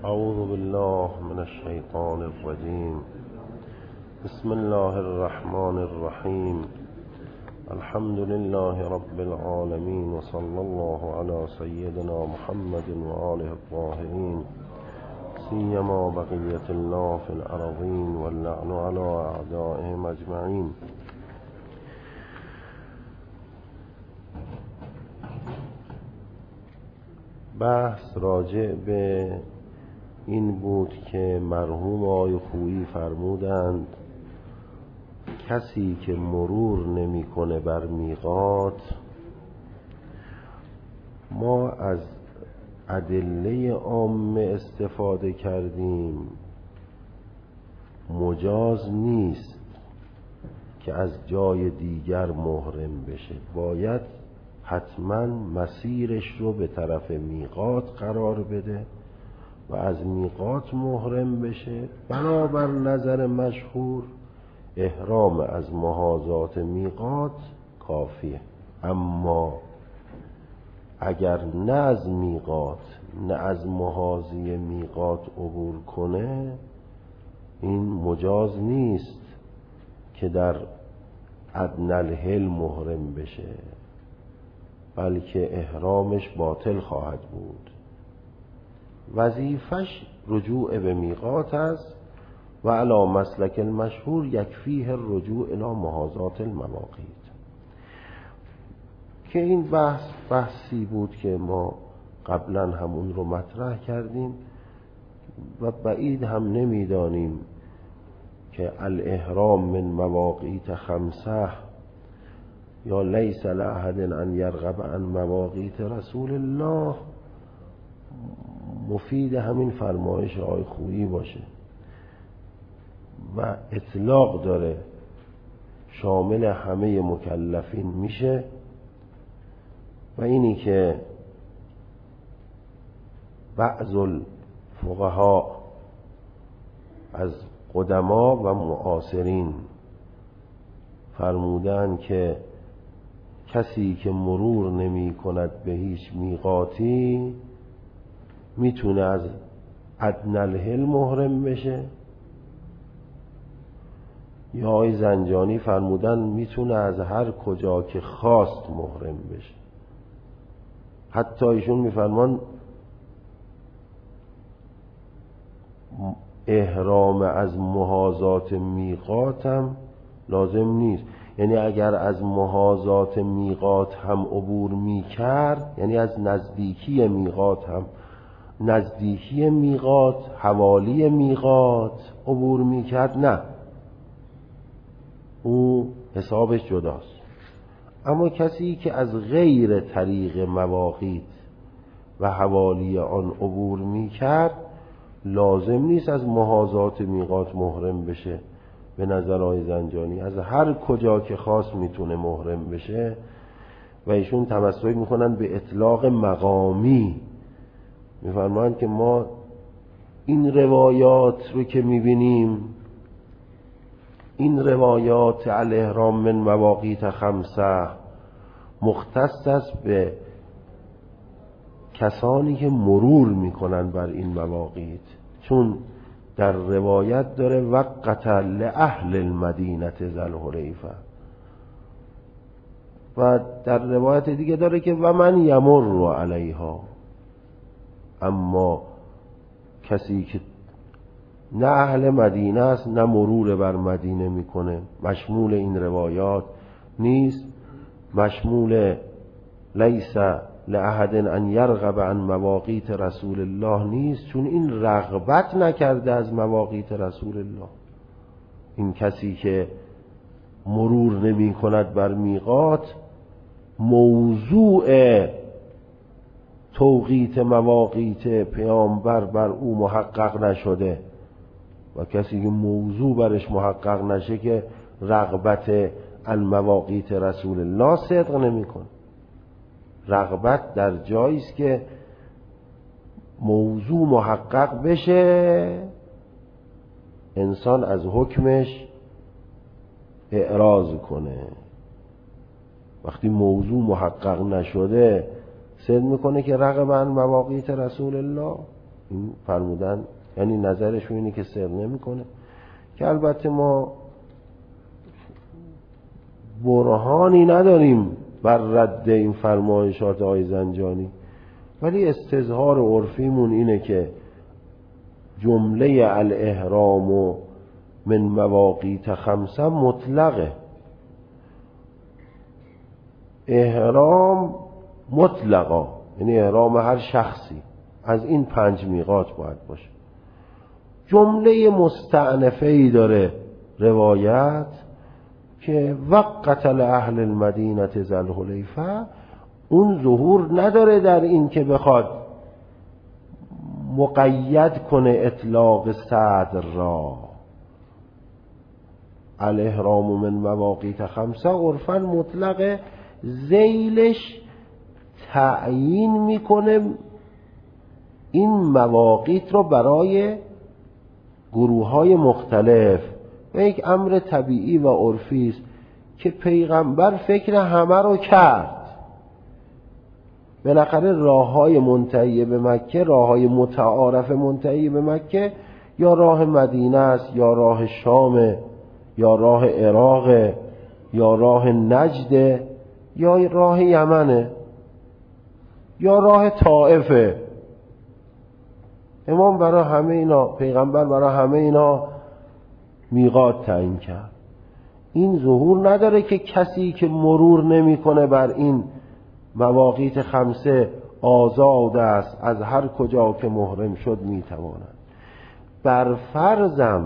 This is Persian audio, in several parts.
اعوذ بالله من الشیطان الرجیم. بسم الله الرحمن الرحیم. الحمد لله رب العالمین و صلی الله علی سیدنا محمد و آله الطاهرین، سیما بقیة الله فی الارضین واللعن علی اعدائهم اجمعین. بحث راجع به این بود که مرحوم آقای خویی فرمودند کسی که مرور نمیکنه بر میقات، ما از ادله عامه استفاده کردیم، مجاز نیست که از جای دیگر محرم بشه، باید حتما مسیرش رو به طرف میقات قرار بده و از میقات محرم بشه. بنابر نظر مشهور احرام از محاذات میقات کافیه. اما اگر نه از میقات نه از محاذی میقات عبور کنه، این مجاز نیست که در ادنی الحل محرم بشه، بلکه احرامش باطل خواهد بود. وظیفش رجوع به میقات است و علی مسلک المشهور یکفیه الرجوع الی محاذات المواقیت. که این بحثی بود که ما قبلا همون رو مطرح کردیم و بعید هم نمیدانیم که الاحرام من مواقیت خمسه یا لیس لأحد ان یرغب عن مواقیت رسول الله مفید همین فرمایش آقای خویی باشه و اطلاق داره، شامل همه مکلفین میشه. و اینی که بعض الفقها از قدما و معاصرین فرمودن که کسی که مرور نمی کند به هیچ میقاتی میتونه از ادنی الحل محرم بشه، یا آقای زنجانی فرمودن میتونه از هر کجا که خواست محرم بشه. حتی ایشون میفرمان احرام از محاذات میقات هم لازم نیست، یعنی اگر از محاذات میقات هم عبور میکرد، یعنی از نزدیکی میقات هم، نزدیکی میقات، حوالی میقات عبور میکرد، نه، او حسابش جداست. اما کسی که از غیر طریق مواقیت و حوالی آن عبور میکرد، لازم نیست از محاذات میقات محرم بشه. به نظر آقای زنجانی از هر کجا که خواست میتونه محرم بشه و ایشون تمسک میکنن به اطلاق مقامی. میفرمایند که ما این روایات رو که میبینیم، این روایات الاحرام من مواقیت خمسه مختص است به کسانی که مرور میکنن بر این مواقیت، چون در روایت داره وقت لأهل المدینه ذوالحلیفه و در روایت دیگه داره که و من یمر علیها. اما کسی که نه اهل مدینه است نه مرور بر مدینه میکنه، مشمول این روایات نیست، مشمول لیس لأحد ان یرغب عن مواقیت رسول الله نیست، چون این رغبت نکرده از مواقیت رسول الله. این کسی که مرور نمی کند بر میقات موضوع توقیت مواقیت پیامبر بر او محقق نشده و کسی که موضوع برش محقق نشه که رغبت عن مواقیت رسول الله صدق نمی کن. رغبت در جایی است که موضوع محقق بشه، انسان از حکمش اعراض کنه. وقتی موضوع محقق نشده صدق میکنه که رغب عن مواقیت رسول الله، این فرمودن یعنی نظرشون اینه که سر نمیکنه، که البته ما برهانی نداریم بر رد این فرمایشات آقای زنجانی، ولی استظهار عرفیمون اینه که جمله الاحرام من مواقیت خمسه مطلقه. احرام مطلقا یعنی احرام هر شخصی از این 5 میقات باید باشه. جمله مستأنفه‌ای داره روایت که وقت لأهل المدینه ذوالحلیفه، اون ظهور نداره در این که بخواد مقید کنه اطلاق صدر را. الاحرام من مواقیت خمسه عرفاً مطلقه، ذیلش تعیین میکنه این مواقیت رو برای گروه‌های مختلف و یک امر طبیعی و عرفی است که پیغمبر فکر همه رو کرد. بالاخره راه‌های منتهی به مکه، راه‌های متعارف منتهی به مکه، یا راه مدینه است، یا راه شام، یا راه عراق، یا راه نجد، یا راه یمنه، یا راه طائفه. امام برای همه اینا، پیغمبر برای همه اینا میقات تعیین کرد. این ظهور نداره که کسی که مرور نمیکنه بر این مواقیت خمسه آزاد است، از هر کجا که محرم شد میتواند. بر فرضم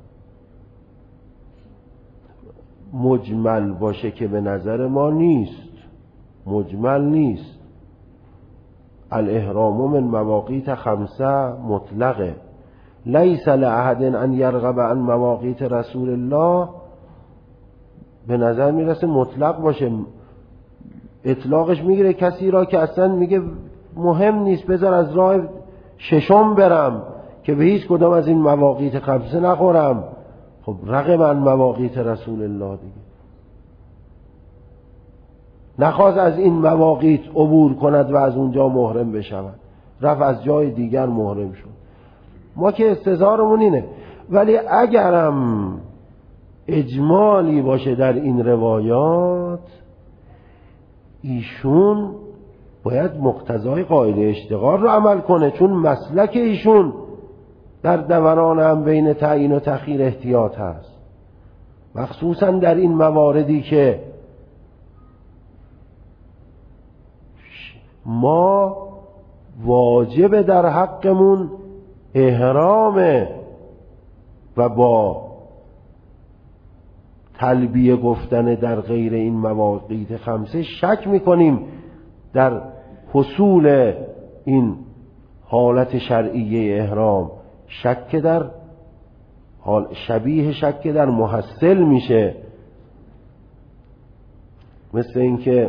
مجمل باشه که به نظر ما نیست، مجمل نیست. الاحرام من مواقیت خمسه مطلقه، لیس لأحد ان یرغب عن مواقیت رسول الله. به نظر میرسه مطلق باشه، اطلاقش میگیره کسی را که اصلا میگه مهم نیست، بذار از راه ششم برم که به هیچ کدام از این مواقیت خمسه نخورم. خب رغم عن مواقیت رسول الله دیگه، نخواست از این مواقیت عبور کند و از اونجا محرم بشود، رفت از جای دیگر محرم شد. ما که استظهارمون اینه. ولی اگرم اجمالی باشه در این روایات، ایشون باید مقتضای قاعده اشتغال رو عمل کنه، چون مسلک ایشون در دوران هم بین تعیین و تأخیر احتیاط هست، مخصوصا در این مواردی که ما واجب در حقمون احرامه و با تلبیه گفتن در غیر این مواقیت خمسه شک میکنیم در حصول این حالت شرعیه احرام. شک در حال شبیه شک در محصل میشه، مثل اینکه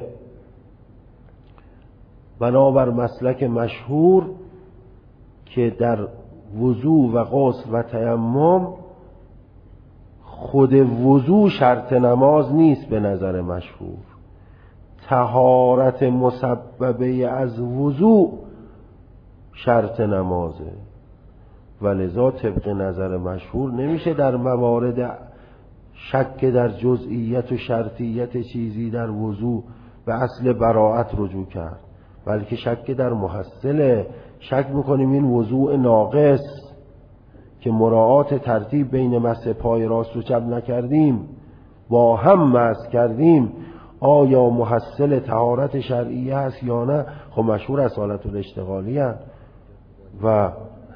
بنابر مسلک مشهور که در وضو و غسل و تیمم خود وضو شرط نماز نیست، به نظر مشهور طهارت مسببه از وضو شرط نمازه، ولذا طبق نظر مشهور نمیشه در موارد شک در جزئیت و شرطیت چیزی در وضو به اصل براءت رجوع کرد، بلکه شک در محصله. شک میکنیم این وضوء ناقص که مراعات ترتیب بین مس پای راست و چپ نکردیم، با هم مس کردیم، آیا محصل طهارت شرعیه است یا نه؟ خب مشهور اصالت الاشتغالی هست. و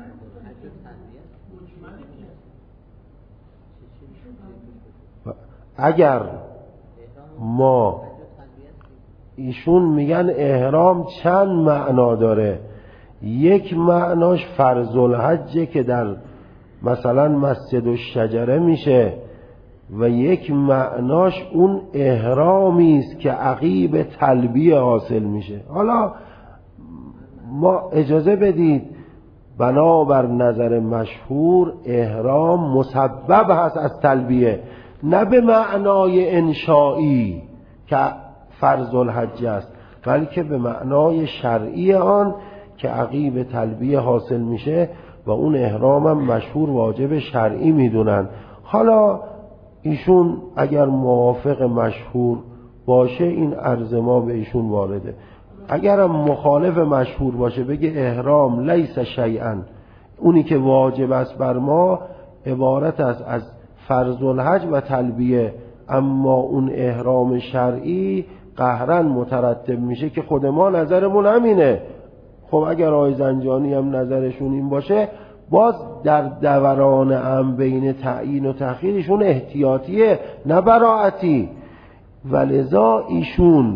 اگر ما ایشون میگن احرام چند معنا داره، یک معناش فرض الحجه که در مثلا مسجد الشجره میشه، و یک معناش اون احرامی است که عقیب تلبیه حاصل میشه. حالا ما اجازه بدید بنابر نظر مشهور احرام مسبب هست از تلبیه، نه به معنای انشایی که فرض الحج است، بلکه به معنای شرعی آن که عقیب تلبیه حاصل میشه و اون احرام هم مشهور واجب شرعی میدونن. حالا ایشون اگر موافق مشهور باشه این عرض ما به ایشون وارده، اگرم مخالف مشهور باشه بگه احرام لیس شیئا، اونی که واجب است بر ما عبارت است از فرض الحج و تلبیه، اما اون احرام شرعی قهرن مترتب میشه که خود ما نظرمون همینه. خب اگر آقای زنجانی هم نظرشون این باشه، باز در دوران هم بین تعیین و تأخیرشون احتیاطیه نه براعتی، ولذا ایشون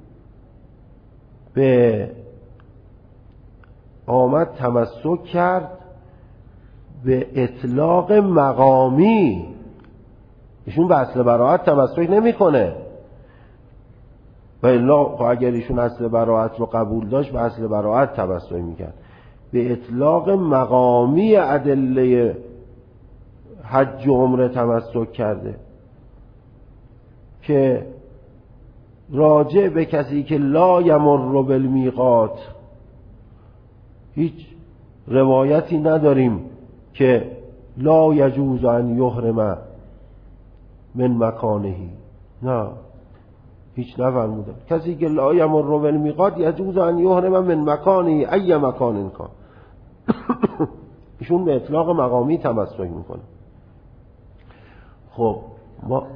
به آمد تمسک کرد به اطلاق مقامی. ایشون به اصل براعت تمسک نمیکنه، و الا اگر ایشون اصل براعت رو قبول داشت به اصل براعت تمسک میکرد. به اطلاق مقامی ادله حج و عمره تمسک کرده که راجع به کسی که لا یمر بالمیقات هیچ روایتی نداریم که لا یجوز ان یحرم من مکانهی، نه هیچ نفرموده. کسی که لا یمر بالمیقات یجوز ان یحرم من مکانهی ای مکان کان. ایشون به اطلاق مقامی تمسک میکنه. خب ما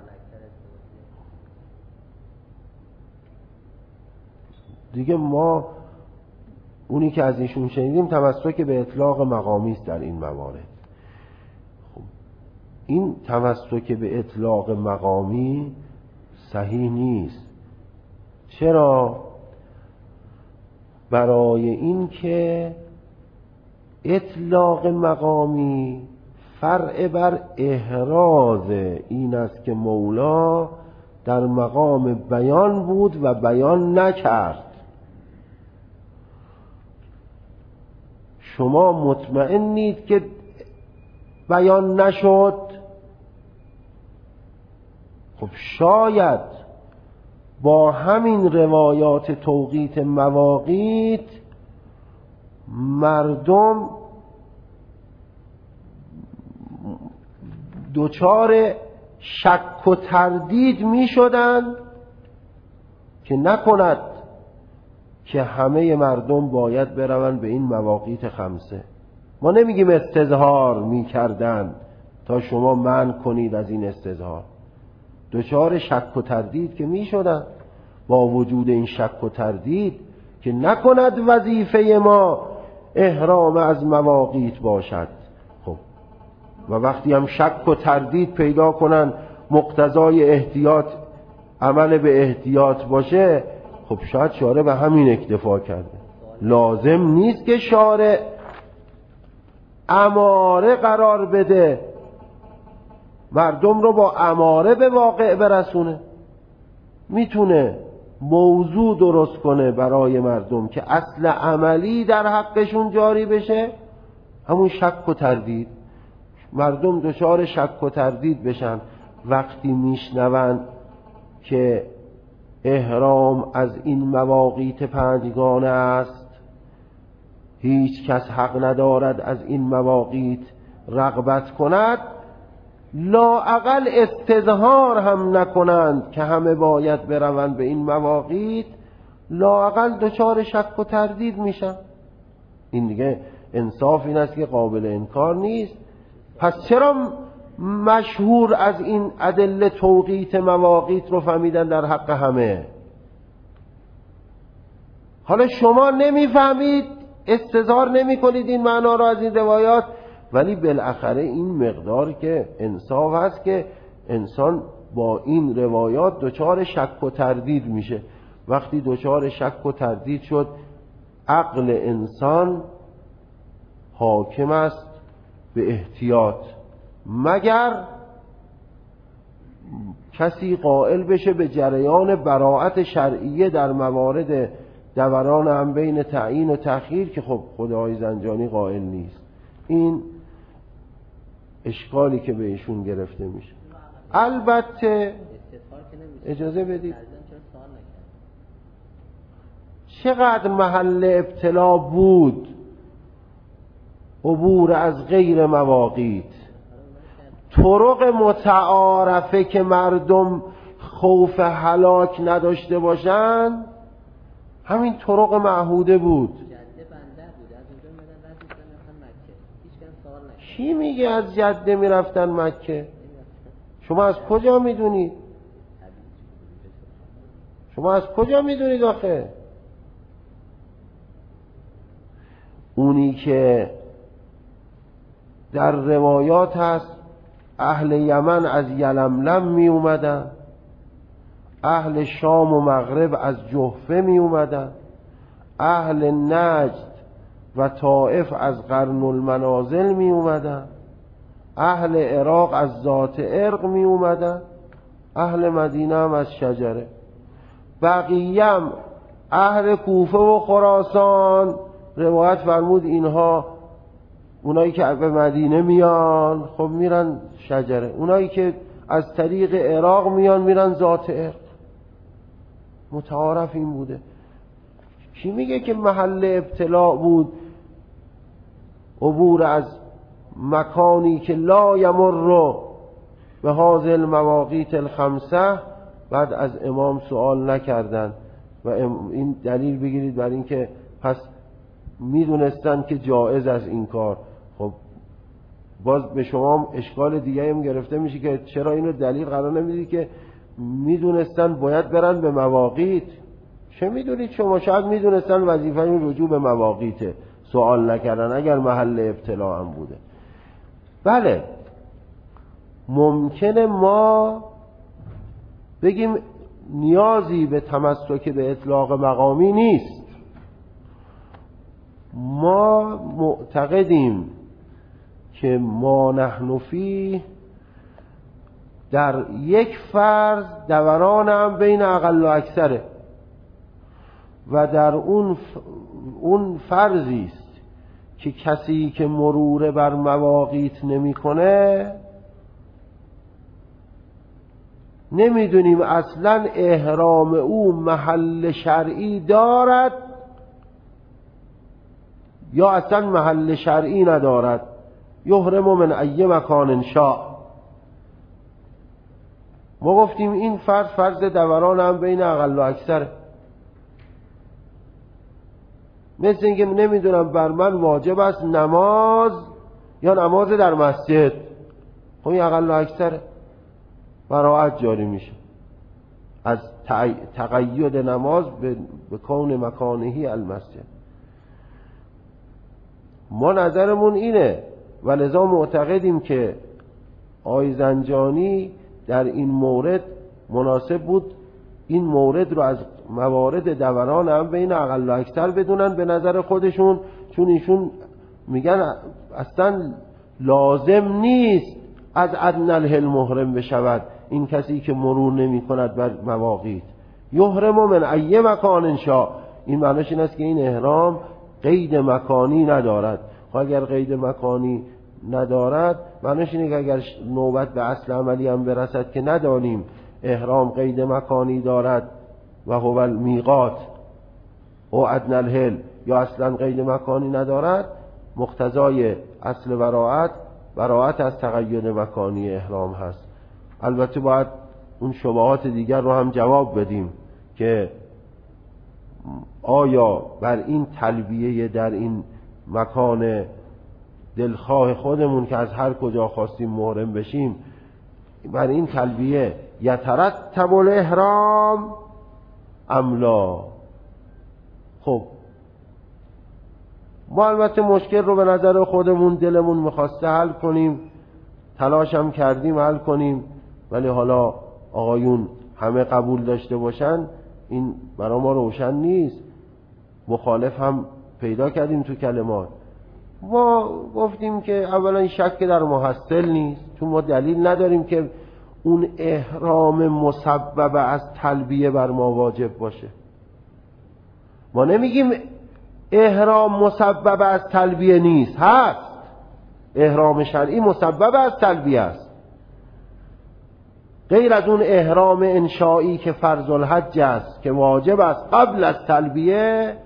دیگه اونی که از ایشون شنیدیم تمسک به اطلاق مقامی است در این موارد. خب این تمسک به اطلاق مقامی صحیح نیست. چرا؟ برای این که اطلاق مقامی فرع بر احراز این است که مولا در مقام بیان بود و بیان نکرد. شما مطمئنید که بیان نشد؟ خب شاید با همین روایات توقیت مواقیت مردم دچار شک و تردید می شدن که نکند که همه مردم باید بروند به این مواقیت خمسه. ما نمیگیم استظهار می کردن تا شما منع کنید از این استظهار، دچار شک و تردید که می شدن. با وجود این شک و تردید که نکند وظیفه ما احرام از مواقیت باشد. خب و وقتی هم شک و تردید پیدا کنن مقتضای احتیاط عمل به احتیاط باشه، خب شاید شارع به همین اکتفا کرده. لازم نیست که شارع اماره قرار بده، مردم رو با اماره به واقع برسونه. میتونه موضوع درست کنه برای مردم که اصل عملی در حقشون جاری بشه، همون شک و تردید. مردم دچار شک و تردید بشن وقتی میشنون که احرام از این مواقیت پنجگانه است، هیچ کس حق ندارد از این مواقیت رغبت کند، لااقل استظهار هم نکنند که همه باید بروند به این مواقیت، لااقل دچار شک و تردید میشن. این دیگه انصاف این است که قابل انکار نیست. پس چرا مشهور از این ادله توقیت مواقیت رو فهمیدن در حق همه؟ حالا شما نمیفهمید، استظهار نمی کنید این معنا را از این روایات، ولی بالاخره این مقدار که انصاف هست که انسان با این روایات دچار شک و تردید میشه. وقتی دچار شک و تردید شد، عقل انسان حاکم است به احتیاط، مگر کسی قائل بشه به جریان براعت شرعیه در موارد دوران هم بین تعیین و تأخیر که خب خدای زنجانی قائل نیست. این اشکالی که به ایشون گرفته میشه. البته اجازه بدید چقدر محل ابتلا بود عبور از غیر مواقیت. طرق متعارفه که مردم خوف هلاک نداشته باشن همین طرق معهوده بود. کی میگه از جده میرفتن مکه؟ شما از کجا میدونید؟ شما از کجا میدونید آخه؟ اونی که در روایات هست اهل یمن از یلملم می اومدن، اهل شام و مغرب از جحفه می اومدن، اهل نجد و طائف از قرن المنازل می اومدن، اهل عراق از ذات عرق می اومدن، اهل مدینه هم از شجره. بقیه‌ام اهل کوفه و خراسان روایت فرمود اینها اونایی که به مدینه میان خب میرن شجره، اونایی که از طریق عراق میان میرن ذات عرق. متعارف این بوده. کی میگه که محل ابتلا بود عبور از مکانی که لا یمر به هذه المواقیت الخمسه؟ بعد از امام سوال نکردن و این دلیل بگیرید بر این که پس میدونستن که جایز از این کار. خب باز به شما اشکال دیگه هم گرفته میشه که چرا اینو دلیل قرار نمیدید که میدونستن باید برن به مواقیت؟ چه میدونید شما؟ شاید میدونستن وظیفه این رجوع به مواقیته، سوال نکردن اگر محل ابتلا هم بوده. بله ممکنه ما بگیم نیازی به تمسک به اطلاق مقامی نیست. ما معتقدیم که ما نحن فیه در یک فرض دوران هم بین اقل و اکثره و در اون فرضی است که کسی که مرور بر مواقیت نمیکنه نمیدونیم اصلا احرام او محل شرعی دارد یا اصلا محل شرعی ندارد. یحرم من ای مکان شاء. ما گفتیم این فرض دوران هم بین اقل و اکثره. مثل اینکه نمیدونم بر من واجب است نماز یا نماز در مسجد. خب این اقل و اکثره، براعت جاری میشه از تقید نماز به کون مکانهی المسجد. ما نظرمون اینه و لذا معتقدیم که آقای زنجانی در این مورد مناسب بود این مورد رو از موارد دوران هم بین اقل و اکثر بدونن به نظر خودشون، چون ایشون میگن اصلا لازم نیست از ادنی الحل محرم بشود این کسی که مرور نمی کند بر مواقیت. یحرم من ای مکان شاء. این معنیش این است که این احرام قید مکانی ندارد. خب اگر قید مکانی ندارد معنیش اینه که اگر نوبت به اصل عملی هم برسد که ندانیم احرام قید مکانی دارد و هو المیقات او ادنی الحل یا اصلا قید مکانی ندارد، مقتضای اصل براعت از تقید مکانی احرام هست. البته باید اون شبهات دیگر رو هم جواب بدیم که آیا بر این تلبیه در این مکان دلخواه خودمون که از هر کجا خواستیم محرم بشیم بر این تلبیه یترتب الاحرام ام لا؟ خب ما البته مشکل رو به نظر خودمون دلمون میخواسته حل کنیم، تلاش هم کردیم حل کنیم، ولی حالا آقایون همه قبول داشته باشن این برای ما روشن نیست. مخالف هم پیدا کردیم تو کلمات. ما گفتیم که اولا این شک در محصل نیست، چون ما دلیل نداریم که اون احرام مسبب از تلبیه بر ما واجب باشه. ما نمیگیم احرام مسبب از تلبیه نیست، هست. احرام شرعی مسبب از تلبیه است. غیر از اون احرام انشایی که فرض الحج است که واجب است قبل از تلبیه،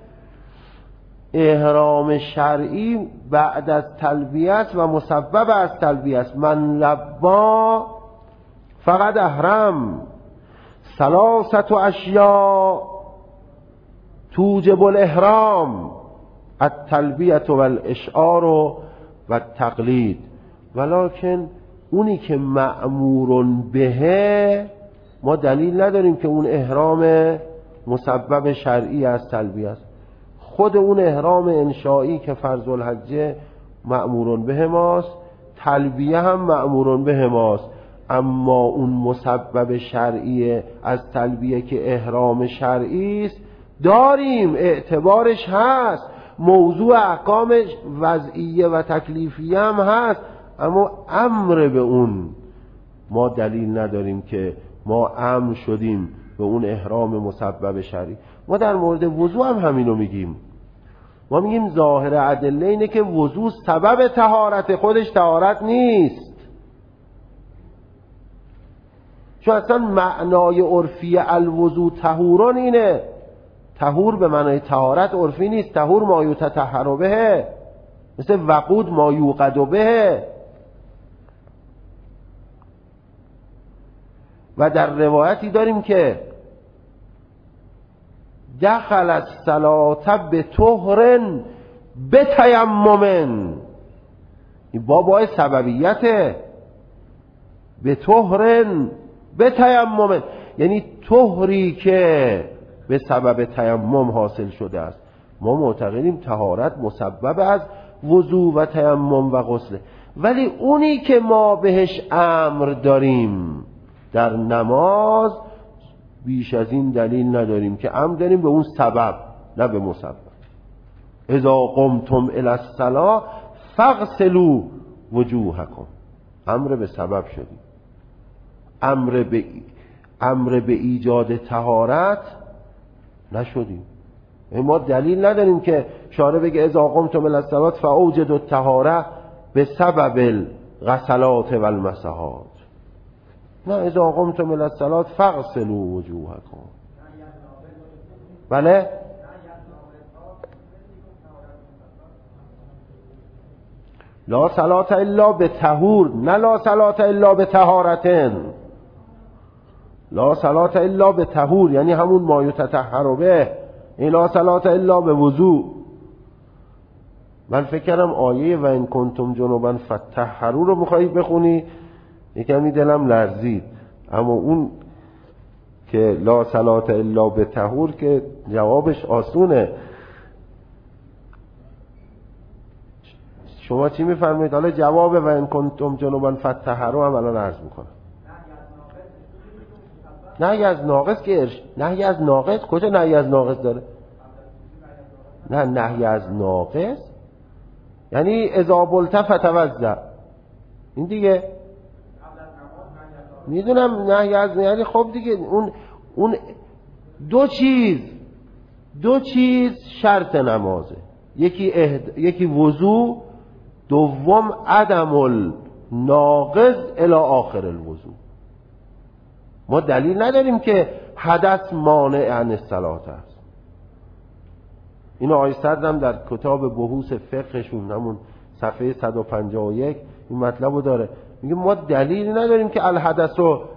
احرام شرعی بعد از تلبیه است و مسبب از تلبیه است. من لبا فقط احرم، ثلاثه اشیاء توجب الاحرام، التلبیه و الاشعار و التقلید. ولکن اونی که مأمور به، ما دلیل نداریم که اون احرام مسبب شرعی از تلبیه است. خود اون احرام انشایی که فرض الحج مأمور به ماست، تلبیه هم مأمور به ماست، اما اون مسبب شرعی از تلبیه که احرام شرعی است داریم، اعتبارش هست، موضوع احکام وضعیه و تکلیفیه هم هست، اما امر به اون ما دلیل نداریم که ما امر شدیم به اون احرام مسبب شرعی. ما در مورد وضو هم همینو میگیم. ما میگیم ظاهر ادله اینه که وضو سبب طهارت، خودش طهارت نیست. چون اصلا معنای عرفی الوضو طهورون اینه. طهور به معنای طهارت عرفی نیست. طهور ما یتطهر به، مثل وقود ما یوقد به. و در روایتی داریم که دخل الصلاة بطهر بتیمم، این بابای سببیته، بطهر بتیمم، یعنی طهری که به سبب تیمم حاصل شده است. ما معتقدیم طهارت مسبب از وضو و تیمم و غسل، ولی اونی که ما بهش امر داریم در نماز بیش از این دلیل نداریم که امر داریم به اون سبب، نه به مسبب. اذا قمتم الی الصلاة فاغسلوا وجوهکم، امر به سبب شدیم، امر به ایجاد طهارت نشدیم. ما دلیل نداریم که شارع بگه اذا قمتم الی الصلاة فاوجدوا الطهارة بسبب الغسلات و المسحات. نه، اذا قمتم الی الصلاة فاغسلوا وجوهکم. بله، لا صلاة الا بطهور، نه لا صلاة الا بطهارتن. لا صلاة الا بطهور یعنی همون ما یتطهر به، این لا صلاة الا به وضو. من فکر کردم آیه و ان کنتم جنبا فطهروا رو میخوایی بخونی، یکمی دلم لرزید. اما اون که لا صلاة الا بطهور که جوابش آسونه. شما چی میفرمایید؟ حالا جواب و ان کنتم جنبا فطهروا هم الان عرض میکنم. نهی از ناقص که نهی از ناقص کجا نهی از ناقص داره؟ نه، نهی از ناقص یعنی اذا بلت فتوضا، این دیگه میدونم. نهی از یعنی خب دیگه اون دو چیز شرط نمازه، یکی وضو، دوم عدم الناقض الی آخر الوضو. ما دلیل نداریم که حدث مانع عن الصلاة است. اینو آقای صدرم در کتاب بحوث فقهشون همون صفحه 151 این مطلب رو داره، میگه ما دلیل نداریم که الحدث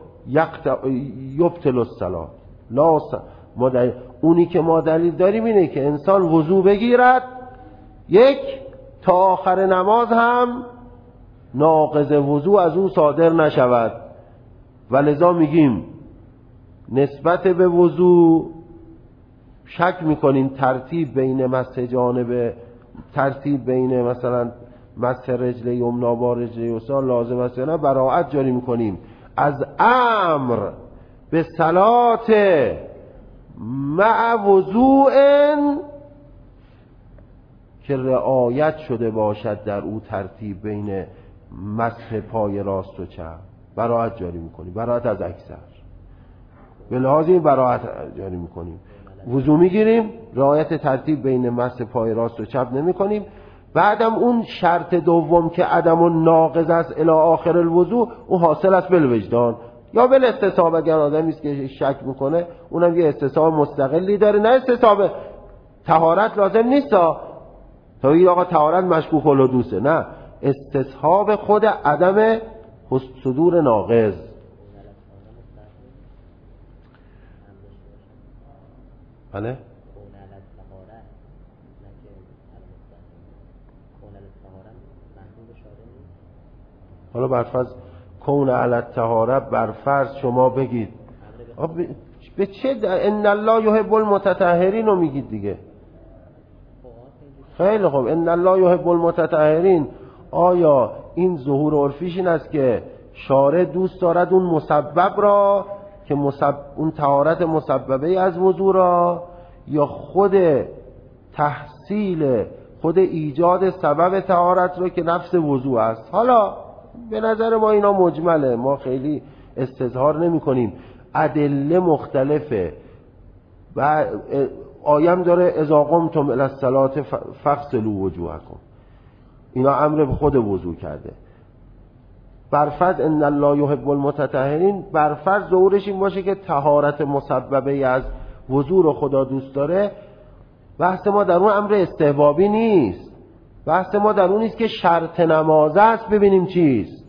یبطل الصلاة. لا، اونی که ما دلیل داریم اینه که انسان وضو بگیرد، یک تا آخر نماز هم ناقض وضو از او صادر نشود. ولذا میگیم نسبت به وضو شک میکنیم، ترتیب بین مسح جانب، ترتیب بین مثلا مسح رجل یمنا با رجل یسرا لازم است یا نه، براءت جاری میکنیم از امر به صلات مع وضوء که رعایت شده باشد در او ترتیب بین مسح پای راست و چپ. براءت جاری میکنیم، براءت از اکثر، به لحاظ این براءت جاری میکنیم. وضو میگیریم، رعایت ترتیب بین مسح پای راست و چپ نمی کنیم. بعدم اون شرط دوم که عدم الناقض است الی آخر الوضو، اون حاصل است بالوجدان، یا بل استصحاب اگر آدمی است که شک میکنه اونم یه استصحاب مستقلی داره، نه استصحاب طهارت لازم نیست تا این آقا طهارت مشکوک الحدوثه، نه استصحاب خود عدم صدور ناقض. بله حالا برفرض کون علی الطهاره، برفرض شما بگید به چه ان الله یحب المتطهرین رو میگید دیگه. خیلی خوب، ان الله یحب المتطهرین، آیا این ظهور عرفیش این است که شارع دوست دارد اون مسبب را که اون طهارت مسببه از وضو را، یا خود تحصیل خود ایجاد سبب طهارت رو که نفس وضو است؟ حالا به نظر ما اینا مجمله، ما خیلی استظهار نمی کنیم. ادله مختلفه و آیم داره اذا قمتم الی الصلاة فاغسلوا وجوهکم، اینا امر به خود وضو کرده. برفرض ان الله یحب المتطهرین، برفرض ظهورش این باشه که طهارت مسببه از وضو رو خدا دوست داره. بحث ما در اون امر استحبابی نیست، بحث ما در اون نیست که شرط نماز است ببینیم چیست.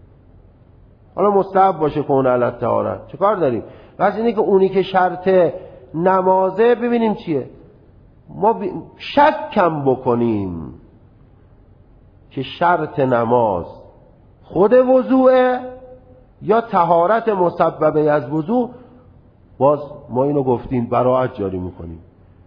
حالا مستحب باشه کون علی الطهارت، چه کار داریم؟ بس اینه که اونی که شرط نمازه ببینیم چیه. ما شک کم بکنیم که شرط نماز خود وضوعه یا طهارت مسببه از وضوع، باز ما اینو گفتیم براءت جاری میکنیم.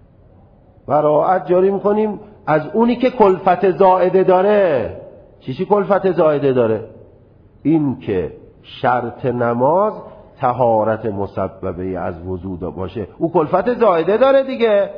براءت جاری میکنیم از اونی که کلفت زائده داره. چیزی کلفت زائده داره؟ این که شرط نماز طهارت مسببه از وضو باشه، او کلفت زائده داره دیگه،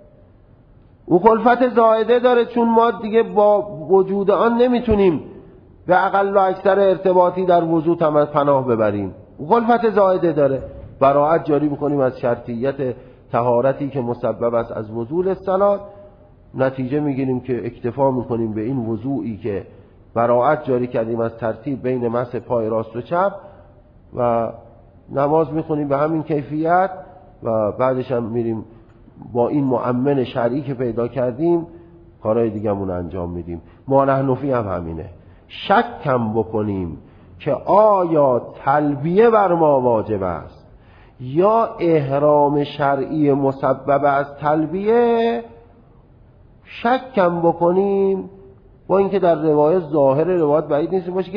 او کلفت زائده داره، چون ما دیگه با وجود آن نمیتونیم به اقل و اکثر ارتباطی در وضو پناه ببریم، او کلفت زائده داره. براءت جاری میکنیم از شرطیت طهارتی که مسبب است از وضو للصلاة. نتیجه میگیریم که اکتفا میکنیم به این وضوعی که براءت جاری کردیم از ترتیب بین مسح پای راست و چپ و نماز میخونیم به همین کیفیت و بعدش هم میریم با این مؤمن شرعی که پیدا کردیم کارهای دیگه‌مون انجام میدیم. ما حنفی هم همینه. شک کم بکنیم که آیا تلبیه بر ما واجب است یا احرام شرعی مسبب از تلبیه، شک کم بکنیم با اینکه در روایت ظاهر روایت بعید نیست باشه که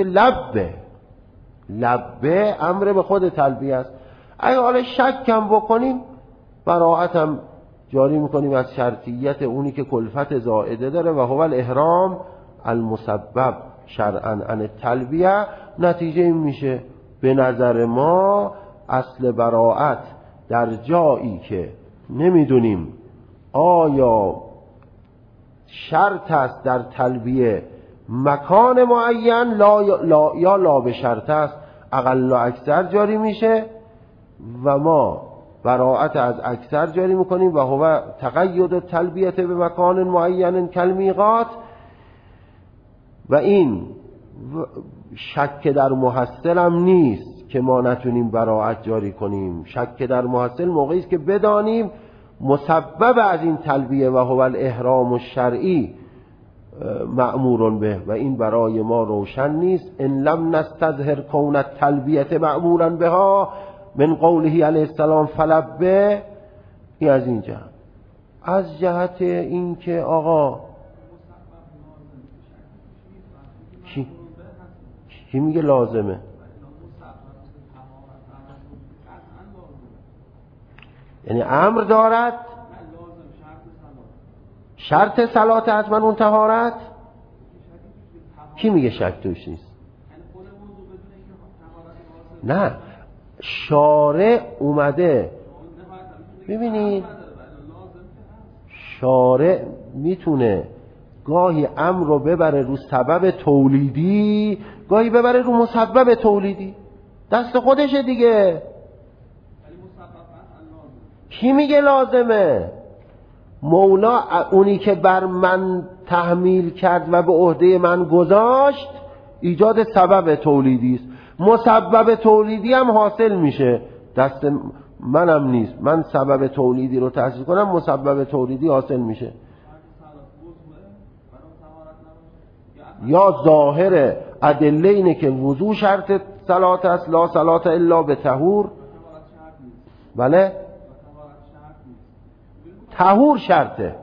لبه امر به خود تلبیه است. اگه حالا شک کم بکنیم براءت هم جاری میکنیم از شرطیت اونی که کلفت زائده داره و هو الاحرام المسبب شرعاً عن التلبیه. نتیجه این میشه به نظر ما اصل براءت در جایی که نمیدونیم آیا شرط است در تلبیه مکان معین یا لا به شرط است، اقل و اکثر جاری میشه و ما براءت از اکثر جاری میکنیم و هو تقید تلبیه به مکان معین کالمیقات. و این شک در محصل هم نیست که ما نتونیم براءت جاری کنیم. شک در محصل موقعی است که بدانیم مسبب از این تلبیه و هو الاحرام الشرعی مأمور به و این برای ما روشن نیست. ان لم نستظهر کون التلبیه مأمورا بها من قوله علیه السلام فلبه. این از اینجا از جهت این که آقا کی میگه لازمه؟ یعنی امر دارد شرط صلات حتما اون طهارت. کی میگه شک توش نیست؟ نه، شارع اومده. ببینید شارع میتونه گاهی امر رو ببره رو سبب تولیدی، گاهی ببره رو مسبب تولیدی، دست خودشه دیگه. کی میگه لازمه؟ مولا اونی که بر من تحمیل کرد و به عهده من گذاشت ایجاد سبب تولیدی است. مسبب تولیدی هم حاصل میشه، دست منم نیست، من سبب تولیدی رو تأسیس کنم، مسبب تولیدی حاصل میشه. یا ظاهر ادله اینه که وضو شرط صلات است، لا صلات الا به طهور. بله طهور شرطه،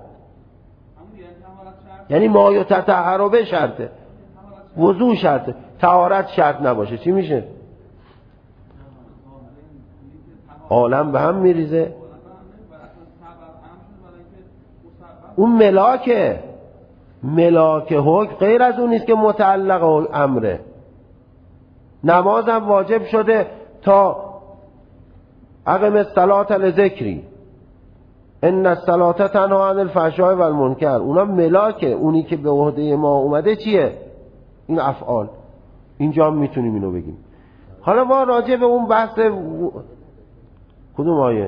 یعنی ما یتطهر به شرطه، وضو شرطه، طهارت شرط نباشه چی میشه؟ عالم به هم میریزه. اون ملاک حکم غیر از اون نیست که متعلق امره. نمازم واجب شده تا اقم الصلاة لذکری ان الصلاة تنها عن الفحشاء و المنکر. اونا ملاکه، اونی که به عهده ما اومده چیه؟ این افعال. اینجا هم میتونیم اینو بگیم. حالا ما راجع به اون بحث کدوم آیه؟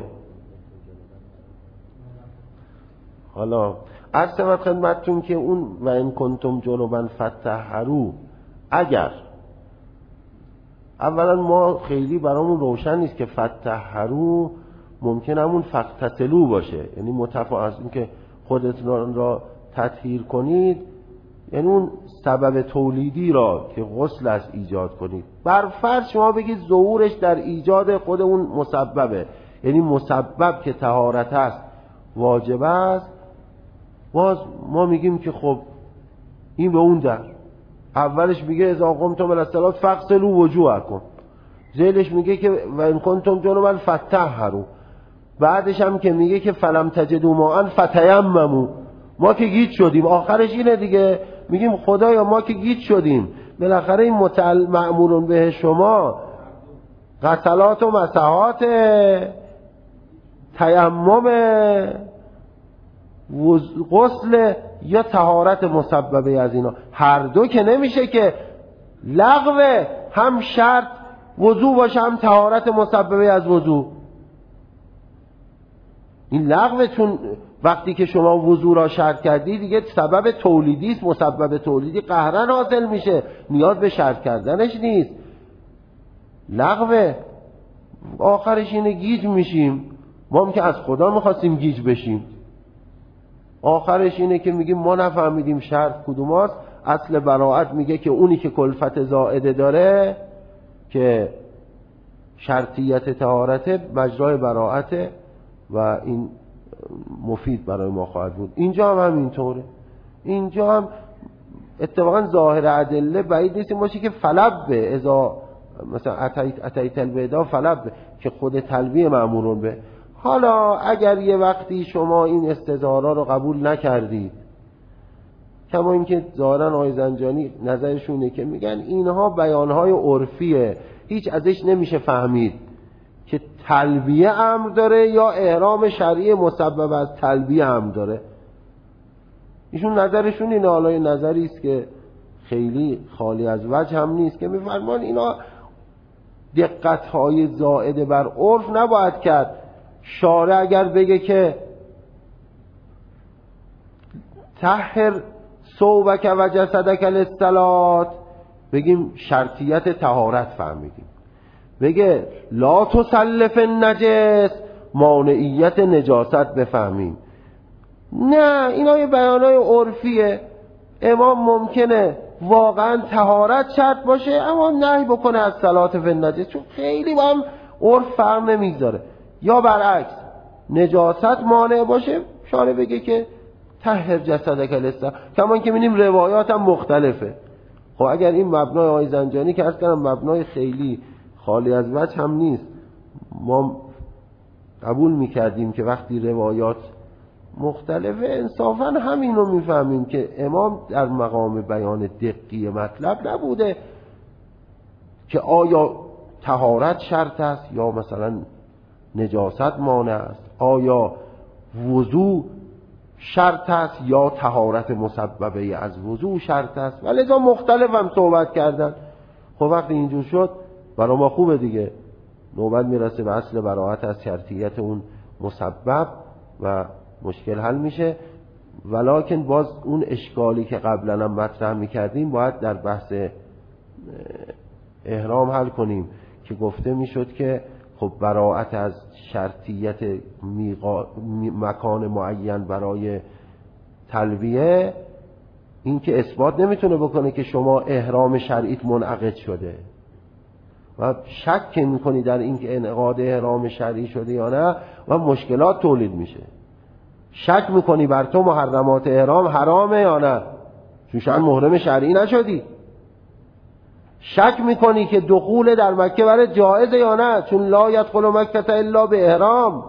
حالا عرض خدمتتون که اون و ان کنتم جنبا فطهروا، اگر اولا ما خیلی برامون روشن نیست که فطهروا ممکن همون فغتسلوا باشه، یعنی متفاوت از این که خودتون را تطهیر کنید، یعنی اون سبب تولیدی را که غسل از ایجاد کنید. بر فرض شما بگید ظهورش در ایجاد خود اون مسببه، یعنی مسبب که طهارت است واجب است، باز ما میگیم که خب این به اون در اولش میگه اذا قمتم الی الصلاة فاغسلوا وجوهکم، ذیلش میگه که و ان کنتم جنبا فطهروا، بعدش هم که میگه که فلم تجدوا ماء فتیمموا. ما که گیج شدیم، آخرش اینه دیگه، میگیم خدایا ما که گیج شدیم، بالاخره این مأمورون به شما غسلات و مسحات، تیمم، غسل یا طهارت مسببه از اینا، هر دو که نمیشه که لغو، هم شرط وضو باشه هم طهارت مسببه از وضو. این لغو، چون وقتی که شما وضو را شرط کردی دیگه سبب تولیدی است، مسبب تولیدی قهرن حاصل میشه، نیاز به شرط کردنش نیست، لغو. آخرش اینه گیج میشیم، ما هم که از خدا میخواستیم گیج بشیم، آخرش اینه که میگیم ما نفهمیدیم شرط کدوم است. اصل براءت میگه که اونی که کلفت زائده داره که شرطیت طهارت مجرای براءته و این مفید برای ما خواهد بود. اینجا هم همینطوره، اینجا هم اتفاقا ظاهر ادله بعید نیست باشه که فلب به اذا مثلا اتیت البیضا فلب به، که خود تلبیه مأمورون به. حالا اگر یه وقتی شما این استظهارا رو قبول نکردید، کما اینکه ظاهرا آقای زنجانی نظرشونه که میگن اینها بیانهای عرفیه، هیچ ازش نمیشه فهمید که تلبیه امر داره یا احرام شرعی مسبب از تلبیه امر داره. ایشون نظرشون اینه، حالا یه نظری است که خیلی خالی از وجه هم نیست، که میفرمان اینا دقت‌های زائده بر عرف نباید کرد. شارع اگر بگه که طهر ثوبک و جسدک للصلاة، بگیم شرطیت طهارت فهمیدیم. بگه لا تسلف النجس، مانعیت نجاست بفهمیم. نه، اینا یه بیانای عرفیه. امام ممکنه واقعا طهارت شرط باشه اما نهی بکنه از صلات فی النجس، چون خیلی با هم عرف فرق نمیگذاره. یا برعکس نجاست مانع باشه، شارع بگه که طهر جسدک للصلاة. کما که می‌بینیم روایات هم مختلفه. خب اگر این مبنای آقای زنجانی که عرض کردم مبنای خیلی خالی از وجه هم نیست، ما قبول میکردیم که وقتی روایات مختلفه انصافا همینو میفهمیم که امام در مقام بیان دقیق مطلب نبوده که آیا طهارت شرط است یا مثلا نجاست مانع است، آیا وضو شرط است یا طهارت مسببه از وضو شرط است، ولی ازا مختلف هم صحبت کردن. خب وقتی اینجور شد برای ما خوبه دیگه، نوبت میرسه به اصل براءت از شرطیت اون مسبب و مشکل حل میشه. ولکن باز اون اشکالی که قبلا هم مطرح میکردیم باید در بحث احرام حل کنیم که گفته میشد که خب براءت از شرطیت مکان معین برای تلبیه، این که اثبات نمیتونه بکنه که شما احرام شرعیت منعقد شده و شک میکنی در این که انعقاد احرام شرعی شده یا نه و مشکلات تولید میشه. شک میکنی بر تو محرمات احرام حرامه یا نه، چون شاید محرم شرعی نشدی. شک میکنی که دخول در مکه برای جایزه یا نه، چون لا یدخل مکه الا به احرام.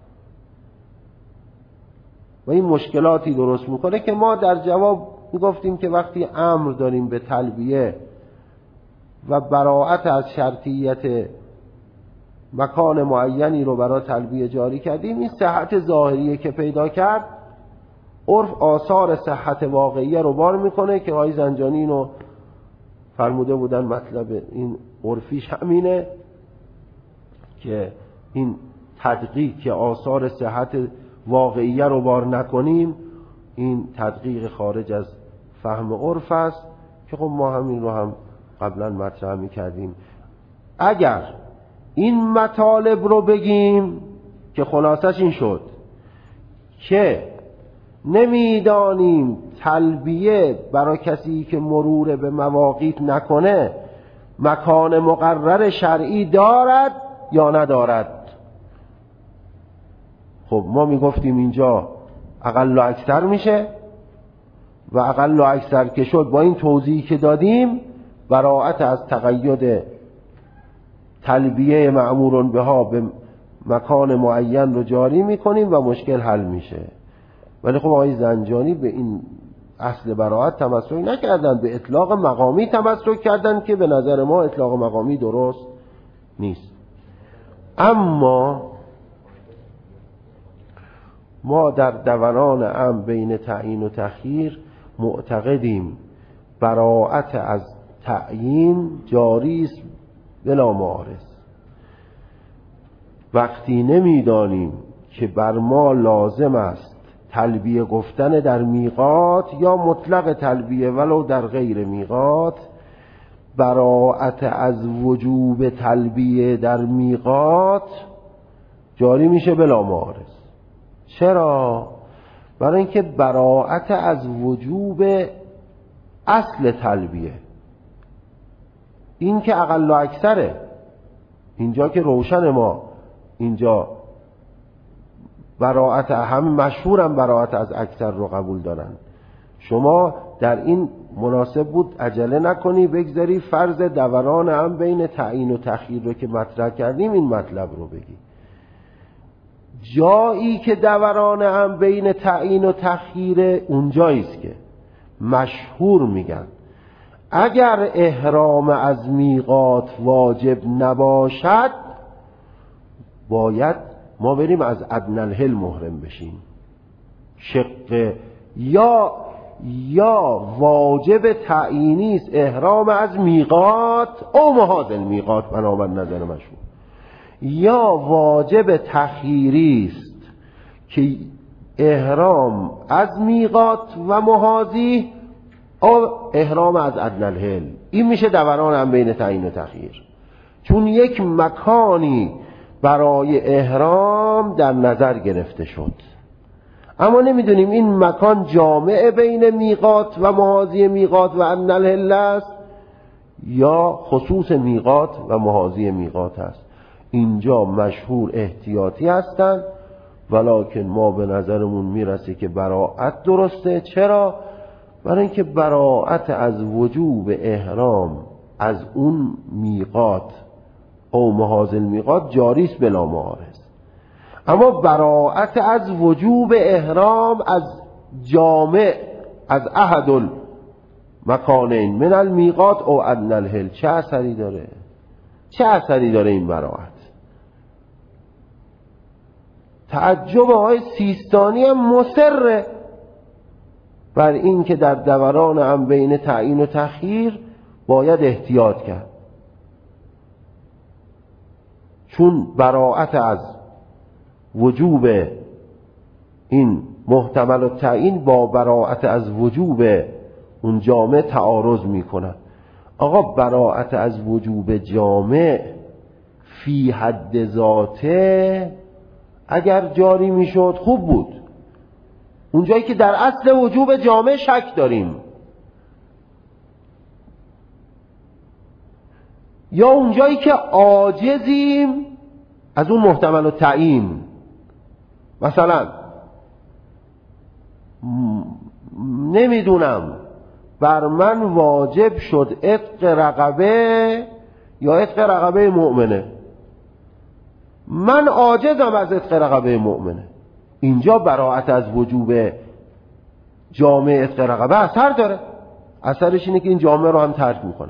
و این مشکلاتی درست میکنه که ما در جواب میگفتیم که وقتی امر داریم به تلبیه و براءت از شرطیت مکان معینی رو برای تلبیه جاری کردیم، این صحت ظاهریه که پیدا کرد عرف آثار صحت واقعیه رو بار میکنه که آقای زنجانی اینو فرموده بودن. مطلب این عرفیش همینه که این تدقیق که آثار صحت واقعیه رو بار نکنیم، این تدقیق خارج از فهم عرف است که خب ما همین رو هم قبلا مطرح می‌کردیم. اگر این مطالب رو بگیم که خلاصش این شد که نمیدانیم تلبیه برای کسی که مرور به مواقیت نکنه مکان مقرر شرعی دارد یا ندارد. خب ما میگفتیم اینجا اقل و اکثر میشه و اقل و اکثر که شد با این توضیحی که دادیم براءت از تقید تلبیه مأمور بها به مکان معین رو جاری میکنیم و مشکل حل میشه. ولی خب آقای زنجانی به این اصل براءت تمسک نکردن، به اطلاق مقامی تمسک کردن که به نظر ما اطلاق مقامی درست نیست. اما ما در دوران امر بین تعیین و تخییر معتقدیم براءت از تعیین جاری است بلا معارض. وقتی نمیدانیم که بر ما لازم است تلبیه گفتن در میقات یا مطلق تلبیه ولو در غیر میقات، براءت از وجوب تلبیه در میقات جاری میشه بلا معارض. چرا؟ برای اینکه براءت از وجوب اصل تلبیه، این که اقل و اکثره، اینجا که روشن ما اینجا براءت هم مشهورم براءت از اکثر رو قبول دارن. شما در این مناسب بود عجله نکنی بگذاری فرض دوران هم بین تعیین و تخییر رو که مطرح کردیم این مطلب رو بگی. جایی که دوران هم بین تعیین و تخییر اونجاییست که مشهور میگن اگر احرام از میقات واجب نباشد باید ما بریم از ادنی الحل محرم بشیم. شق یا واجب تعیینی است احرام از میقات او محاذ المیقات بنابر نظر مشهور، یا واجب تخییری است که احرام از میقات و محاذی او احرام از ادنی الحل. این میشه دوران هم بین تعیین و تخییر، چون یک مکانی برای احرام در نظر گرفته شد اما نمیدونیم این مکان جامع بین میقات و محاذی میقات و ادنی الحل است یا خصوص میقات و محاذی میقات است. اینجا مشهور احتیاطی هستند ولکن ما به نظرمون میرسه که براءت درسته. چرا؟ برای اینکه براءت از وجوب احرام از اون میقات او محاذ المیقات جاری است بلا معارض، اما براءت از وجوب احرام از جامع از احد المکانین من المیقات او ادنی الحل چه اثری داره؟ چه اثری داره این براءت؟ تعجب آقای سیستانی هم مصر بر این که در دوران هم بین تعیین و تخییر باید احتیاط کرد، چون براءت از وجوب این محتمل التعیین با براءت از وجوب اون جامع تعارض میکنه. آقا براءت از وجوب جامع فی حد ذاته اگر جاری میشد خوب بود. اونجایی که در اصل وجوب جامع شک داریم، یا اونجایی که عاجزیم از اون محتمل و تعیین، مثلا نمیدونم بر من واجب شد عتق رقبه یا عتق رقبه مؤمنه، من عاجزم از عتق رقبه مؤمنه، اینجا براءت از وجوب جامع عتق رقبه اثر داره. اثرش اینه که این جامع رو هم ترک میکنم.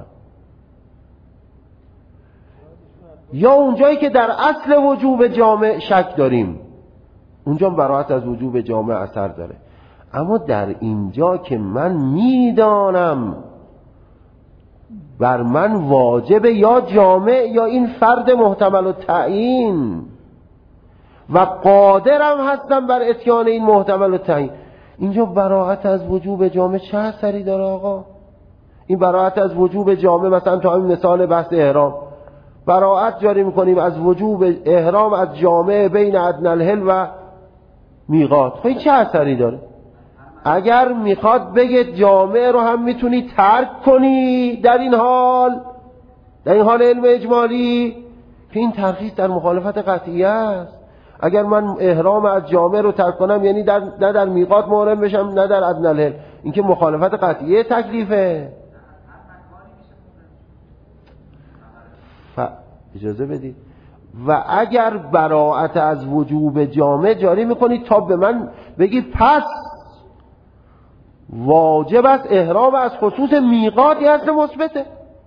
یا اونجایی که در اصل وجوب جامع شک داریم، اونجا براءت از وجوب جامع اثر داره. اما در اینجا که من میدانم بر من واجب یا جامع یا این فرد محتمل و تعیین و قادرم هستم بر اتیان این محتمل و تعیین، اینجا براءت از وجوب جامع چه اثری داره آقا؟ این براءت از وجوب جامع مثلا تا همین مثال بحث احرام، براءت جاری میکنیم از وجوب احرام از جامع بین ادنی الحل و میقات. خب این چه اثری داره؟ اگر میخواد بگه جامع رو هم میتونی ترک کنی در این حال علم اجمالی، که این ترخیص در مخالفت قطعیه است. اگر من احرام از جامع رو ترک کنم یعنی نه در میقات محرم بشم نه در ادنی الحل، این که مخالفت قطعیه تکلیفه. اجازه بدید. و اگر براءت از وجوب جامع جاری میکنید تا به من بگید پس واجب است احرام از خصوص میقات یه اصل مثبته.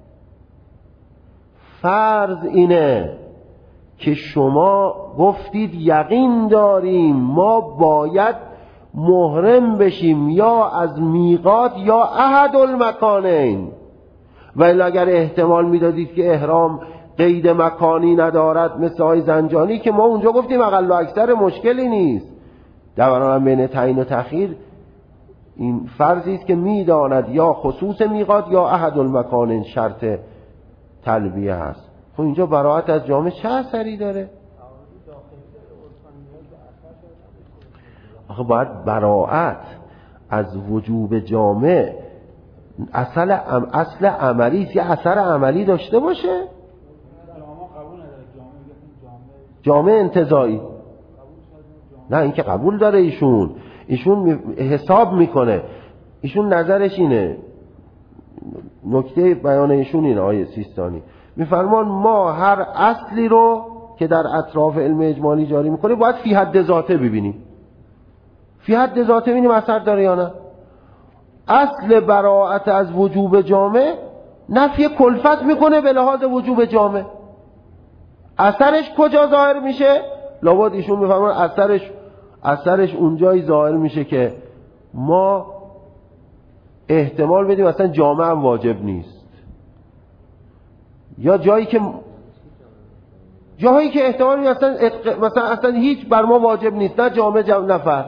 فرض اینه که شما گفتید یقین داریم ما باید محرم بشیم یا از میقات یا احد المکانین، ولی اگر احتمال میدادید که احرام قید مکانی ندارد مثل آقای زنجانی که ما اونجا گفتیم اقل و اکثر مشکلی نیست، دوران بین تعیین و تأخیر این فرضی است که میداند یا خصوص میقات یا احد المکانین شرط تلبیه هست. خب اینجا براءت از جامع چه اثری داره؟ آخه باید براءت از وجوب جامع اصل عملی است، یه اثر عملی داشته باشه. جامع انتزاعی نه، این که قبول داره ایشون حساب میکنه، ایشون نظرش اینه، نکته بیان ایشون اینه آیه سیستانی میفرمان ما هر اصلی رو که در اطراف علم اجمالی جاری میکنه باید فی حد ذاته ببینیم، فی حد ذاته ببینیم اثر داره یا نه. اصل براءت از وجوب جامع نفی کلفت میکنه به لحاظ وجوب جامع. اثرش کجا ظاهر میشه؟ لابد ایشون میفرمان اثرش اونجایی ظاهر میشه که ما احتمال بدیم اصلا جامع هم واجب نیست، یا جایی که احتمال بدیم مثلا اصلا هیچ بر ما واجب نیست، نه جامع نفر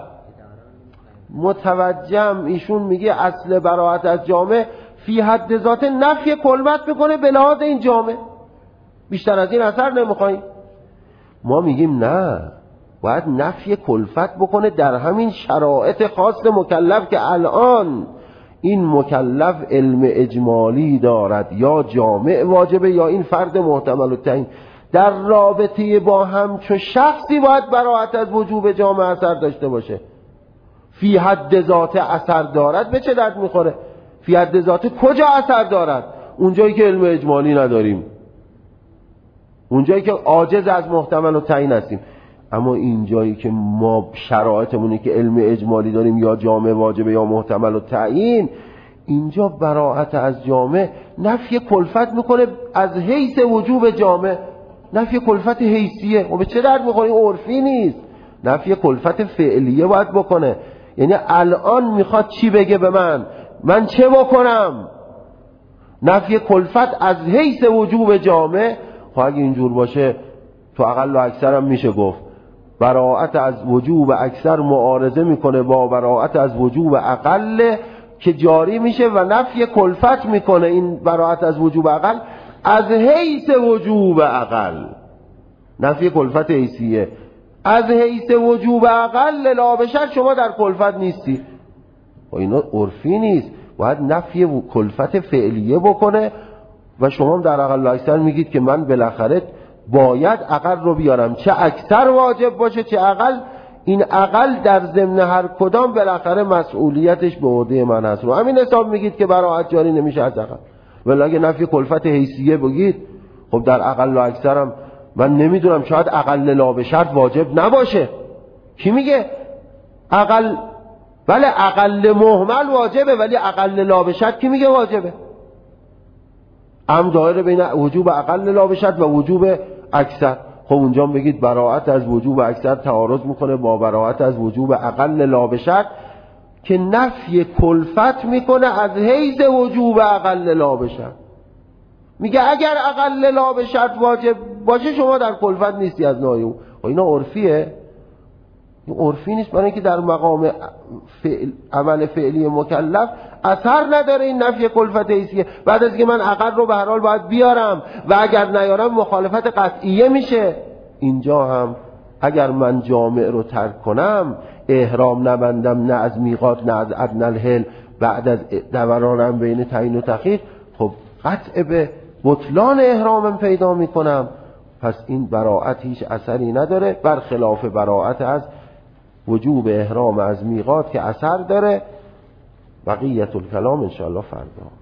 متوجهم. ایشون میگه اصل براءت از جامع فی حد ذات نفی کلمت میکنه به لحاظ این جامع، بیشتر از این اثر نمیخوایم. ما میگیم نه، باید نفی کلفت بکنه در همین شرایط خاص مکلف که الان این مکلف علم اجمالی دارد، یا جامع واجبه یا این فرد محتمل التعیین. در رابطه با همچو شخصی باید براءت از وجوب جامع اثر داشته باشه. فی حد ذات اثر دارد به چه درد میخوره؟ فی حد ذات کجا اثر دارد؟ اونجایی که علم اجمالی نداریم، اونجایی که عاجز از محتمل التعیین هستیم. اما اینجایی که ما شرایطمونه که علم اجمالی داریم، یا جامع واجبه یا محتمل التعیین، اینجا براءت از جامع نفی کلفت میکنه از حیث وجوب جامع، نفی کلفت حیثیه. و به چه درد میخوره؟ عرفی نیست، نفی کلفت فعلیه باید بکنه. یعنی الان میخواد چی بگه به من چه بکنم؟ نفی کلفت از حیث وجوب جامع. خب اگه اینجور باشه تو اقل و اکثر هم میشه گفت براءت از وجوب اکثر معارضه میکنه با براءت از وجوب اقل، که جاری میشه و نفی کلفت میکنه این براءت از وجوب عقل از حیث وجوب عقل، نفی کلفت حیثیه، از حیث وجوب عقل لا بشک شما در کلفت نیستی. و اینا عرفی نیست، باید نفی کلفت فعلیه بکنه و شما در اقل اکثر میگید که من بالاخره باید عقل رو بیارم، چه اکثر واجب باشه چه اقل. این اقل در ضمن هر کدام بالاخره مسئولیتش به عهده من هست. رو همین حساب میگید که براءت جاری نمیشه از اقل. ولی اگه نفی کلفت حیثیه بگید خب در اقل و اکثرم من نمیدونم، شاید اقل لا به شرط واجب نباشه. کی میگه اقل؟ بله اقل مهمل واجبه، ولی اقل لا به شرط کی میگه واجبه؟ دایره بین وجوب اقل لا به شرط و وجوب اکثر. خب اونجا بگید براءت از وجوب اکثر تعارض میکنه با براءت از وجوب اقل لا به شرط که نفی کلفت میکنه از حیث وجوب اقل لا به شرط. میگه اگر اقل لا به شرط واجب باشه شما در کلفت نیستی از نوع او. و اینا عرفیه؟ این عرفی نیست، برای اینکه در مقام عمل فعلی مکلف اثر نداره این نفی کلفت حیثیه. بعد از که من عقل رو به هر حال باید بیارم و اگر نیارم مخالفت قطعیه میشه. اینجا هم اگر من جامع رو ترک کنم، احرام نبندم نه از میقات نه از ادنی الحل، بعد از دورانم بین تعیین و تخییر، خب قطع به بطلان احرامم پیدا میکنم. پس این براءت هیچ اثری نداره، برخلاف براءت از وجوب احرام از میقات که اثر داره. بقیت الکلام انشاءالله فردا.